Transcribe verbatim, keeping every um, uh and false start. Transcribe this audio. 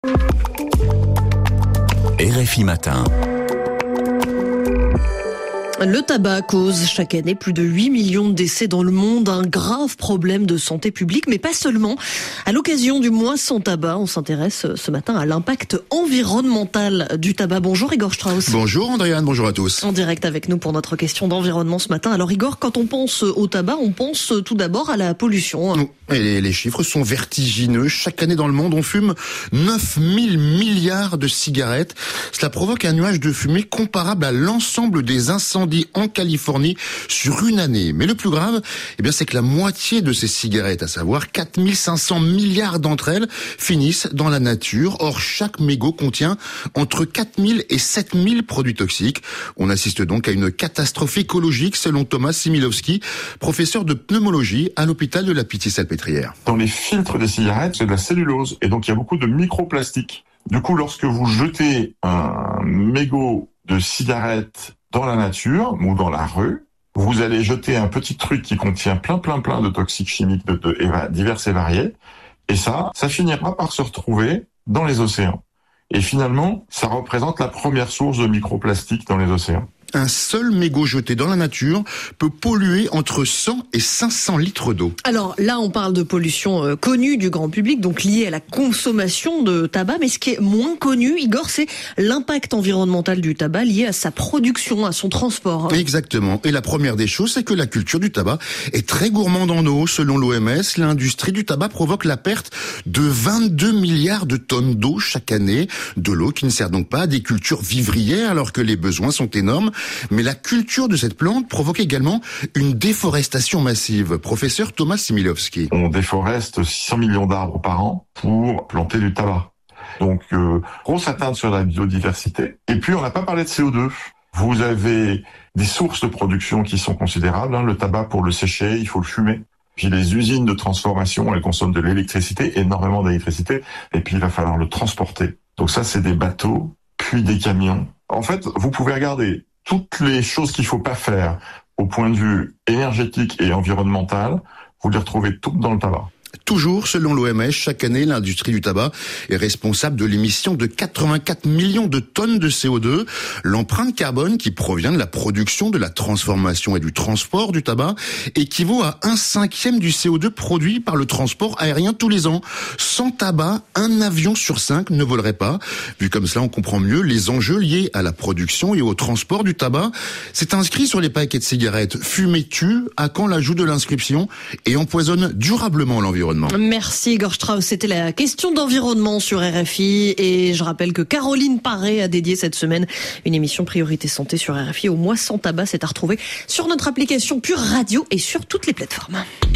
R F I Matin. Le tabac cause chaque année plus de huit millions de décès dans le monde, un grave problème de santé publique, mais pas seulement. À l'occasion du mois sans tabac, on s'intéresse ce matin à l'impact environnemental du tabac. Bonjour Igor Strauss. Bonjour Andréane, bonjour à tous. En direct avec nous pour notre question d'environnement ce matin. Alors Igor, quand on pense au tabac, on pense tout d'abord à la pollution. Et les, les chiffres sont vertigineux. Chaque année dans le monde, on fume neuf mille milliards de cigarettes. Cela provoque un nuage de fumée comparable à l'ensemble des incendies en Californie sur une année. Mais le plus grave, eh bien, c'est que la moitié de ces cigarettes, à savoir quatre mille cinq cents milliards d'entre elles, finissent dans la nature. Or, chaque mégot contient entre quatre mille et sept mille produits toxiques. On assiste donc à une catastrophe écologique, selon Thomas Similovski, professeur de pneumologie à l'hôpital de la Pitié-Salpêtrière. Dans les filtres des cigarettes, c'est de la cellulose, et donc il y a beaucoup de microplastiques. Du coup, lorsque vous jetez un mégot de cigarette dans la nature ou dans la rue, vous allez jeter un petit truc qui contient plein plein plein de toxiques chimiques de, de, de divers et variés, et ça, ça finira par se retrouver dans les océans. Et finalement, ça représente la première source de microplastiques dans les océans. Un seul mégot jeté dans la nature peut polluer entre cent et cinq cents litres d'eau. Alors là, on parle de pollution euh, connue du grand public, donc liée à la consommation de tabac. Mais ce qui est moins connu, Igor, c'est l'impact environnemental du tabac lié à sa production, à son transport. Hein. Exactement. Et la première des choses, c'est que la culture du tabac est très gourmande en eau. Selon l'O M S, l'industrie du tabac provoque la perte de vingt-deux milliards de tonnes d'eau chaque année. De l'eau qui ne sert donc pas à des cultures vivrières alors que les besoins sont énormes. Mais la culture de cette plante provoque également une déforestation massive. Professeur Thomas Similovski. On déforeste six cents millions d'arbres par an pour planter du tabac. Donc, euh, grosse atteinte sur la biodiversité. Et puis, on n'a pas parlé de C O deux. Vous avez des sources de production qui sont considérables. Hein. Le tabac, pour le sécher, il faut le fumer. Puis les usines de transformation, elles consomment de l'électricité, énormément d'électricité. Et puis, il va falloir le transporter. Donc ça, c'est des bateaux, puis des camions. En fait, vous pouvez regarder toutes les choses qu'il faut pas faire au point de vue énergétique et environnemental, vous les retrouvez toutes dans le tabac. Toujours, selon l'O M S, chaque année, l'industrie du tabac est responsable de l'émission de quatre-vingt-quatre millions de tonnes de C O deux. L'empreinte carbone qui provient de la production, de la transformation et du transport du tabac équivaut à un cinquième du C O deux produit par le transport aérien tous les ans. Sans tabac, un avion sur cinq ne volerait pas. Vu comme cela, on comprend mieux les enjeux liés à la production et au transport du tabac. C'est inscrit sur les paquets de cigarettes. Fumer tue, à quand l'ajout de l'inscription, et empoisonne durablement l'environnement. Merci Igor Strauss, c'était la question d'environnement sur R F I, et je rappelle que Caroline Paré a dédié cette semaine une émission Priorité Santé sur R F I au mois sans tabac. C'est à retrouver sur notre application Pure Radio et sur toutes les plateformes.